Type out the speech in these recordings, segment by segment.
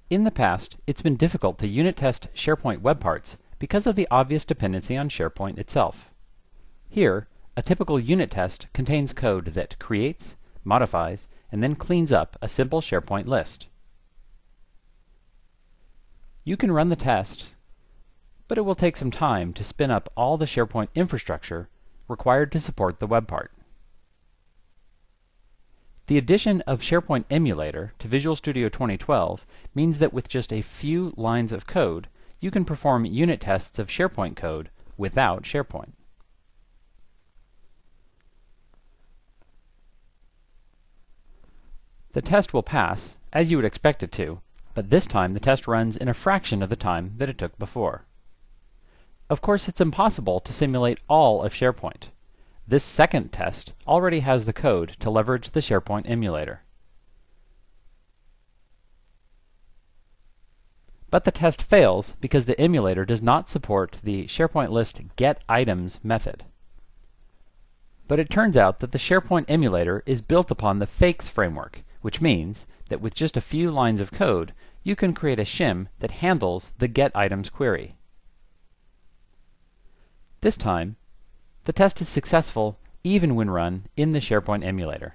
In the past, it's been difficult to unit test SharePoint web parts because of the obvious dependency on SharePoint itself. Here, a typical unit test contains code that creates, modifies, and then cleans up a simple SharePoint list. You can run the test, but it will take some time to spin up all the SharePoint infrastructure required to support the web part. The addition of SharePoint Emulator to Visual Studio 2012 means that with just a few lines of code, you can perform unit tests of SharePoint code without SharePoint. The test will pass, as you would expect it to, but this time the test runs in a fraction of the time that it took before. Of course, it's impossible to simulate all of SharePoint. This second test already has the code to leverage the SharePoint emulator. But the test fails because the emulator does not support the SharePoint list getItems method. But it turns out that the SharePoint emulator is built upon the Fakes framework, which means that with just a few lines of code, you can create a shim that handles the getItems query. This time, the test is successful even when run in the SharePoint emulator.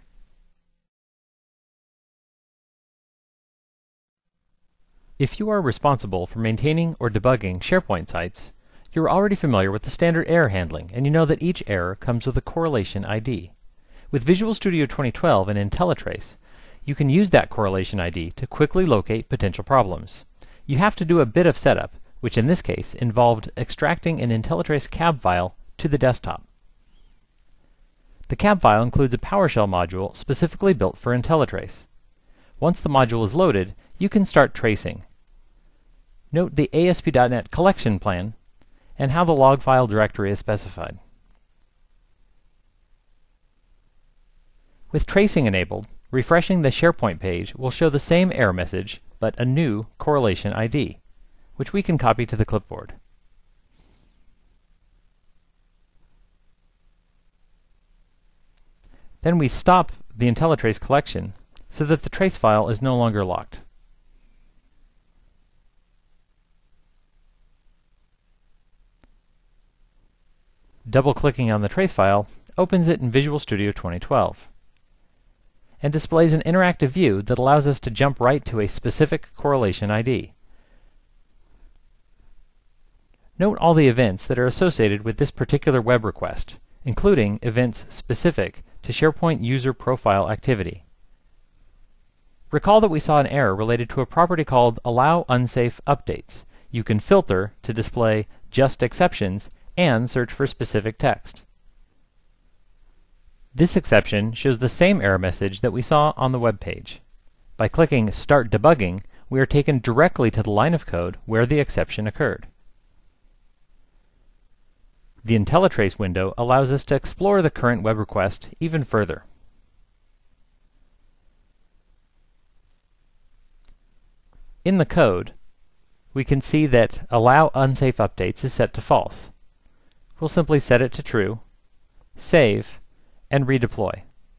If you are responsible for maintaining or debugging SharePoint sites, you're already familiar with the standard error handling, and you know that each error comes with a correlation ID. With Visual Studio 2012 and IntelliTrace, you can use that correlation ID to quickly locate potential problems. You have to do a bit of setup, which in this case involved extracting an IntelliTrace cab file to the desktop. The cab file includes a PowerShell module specifically built for IntelliTrace. Once the module is loaded, you can start tracing. Note the ASP.NET collection plan and how the log file directory is specified. With tracing enabled, refreshing the SharePoint page will show the same error message, but a new correlation ID, which we can copy to the clipboard. Then we stop the IntelliTrace collection so that the trace file is no longer locked. Double-clicking on the trace file opens it in Visual Studio 2012 and displays an interactive view that allows us to jump right to a specific correlation ID. Note all the events that are associated with this particular web request, including events specific to SharePoint user profile activity. Recall that we saw an error related to a property called Allow Unsafe Updates. You can filter to display just exceptions and search for specific text. This exception shows the same error message that we saw on the web page. By clicking Start Debugging, we are taken directly to the line of code where the exception occurred. The IntelliTrace window allows us to explore the current web request even further. In the code, we can see that Allow Unsafe Updates is set to false. We'll simply set it to true, save, and redeploy.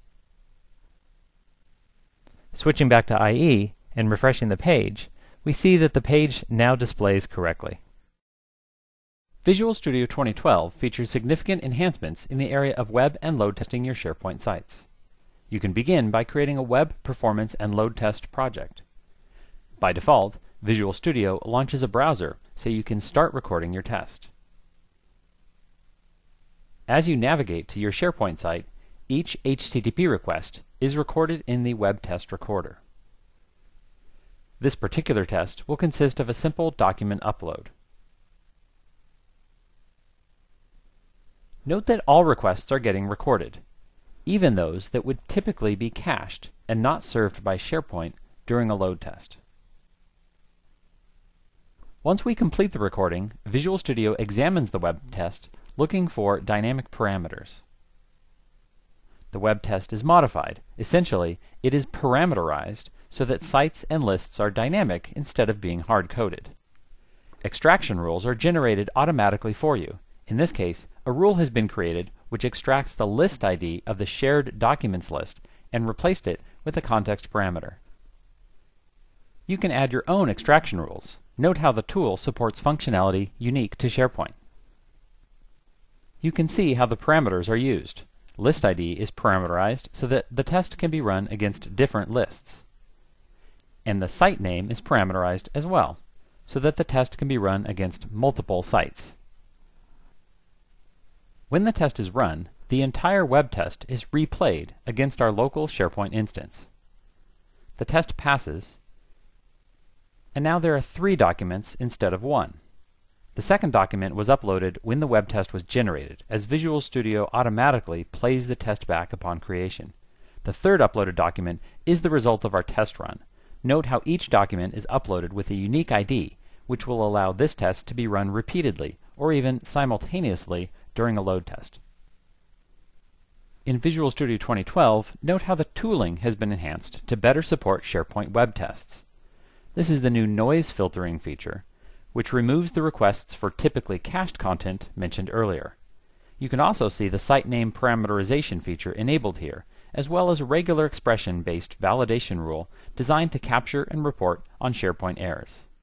Switching back to IE and refreshing the page, we see that the page now displays correctly. Visual Studio 2012 features significant enhancements in the area of web and load testing your SharePoint sites. You can begin by creating a web performance and load test project. By default, Visual Studio launches a browser so you can start recording your test. As you navigate to your SharePoint site, each HTTP request is recorded in the web test recorder. This particular test will consist of a simple document upload. Note that all requests are getting recorded, even those that would typically be cached and not served by SharePoint during a load test. Once we complete the recording, Visual Studio examines the web test looking for dynamic parameters. The web test is modified. Essentially, it is parameterized so that sites and lists are dynamic instead of being hard-coded. Extraction rules are generated automatically for you. In this case, a rule has been created which extracts the list ID of the shared documents list and replaced it with a context parameter. You can add your own extraction rules. Note how the tool supports functionality unique to SharePoint. You can see how the parameters are used. List ID is parameterized so that the test can be run against different lists. And the site name is parameterized as well, so that the test can be run against multiple sites. When the test is run, the entire web test is replayed against our local SharePoint instance. The test passes, and now there are 3 documents instead of 1. The second document was uploaded when the web test was generated, as Visual Studio automatically plays the test back upon creation. The third uploaded document is the result of our test run. Note how each document is uploaded with a unique ID, which will allow this test to be run repeatedly, or even simultaneously during a load test. In Visual Studio 2012, note how the tooling has been enhanced to better support SharePoint web tests. This is the new noise filtering feature, which removes the requests for typically cached content mentioned earlier. You can also see the site name parameterization feature enabled here, as well as a regular expression-based validation rule designed to capture and report on SharePoint errors.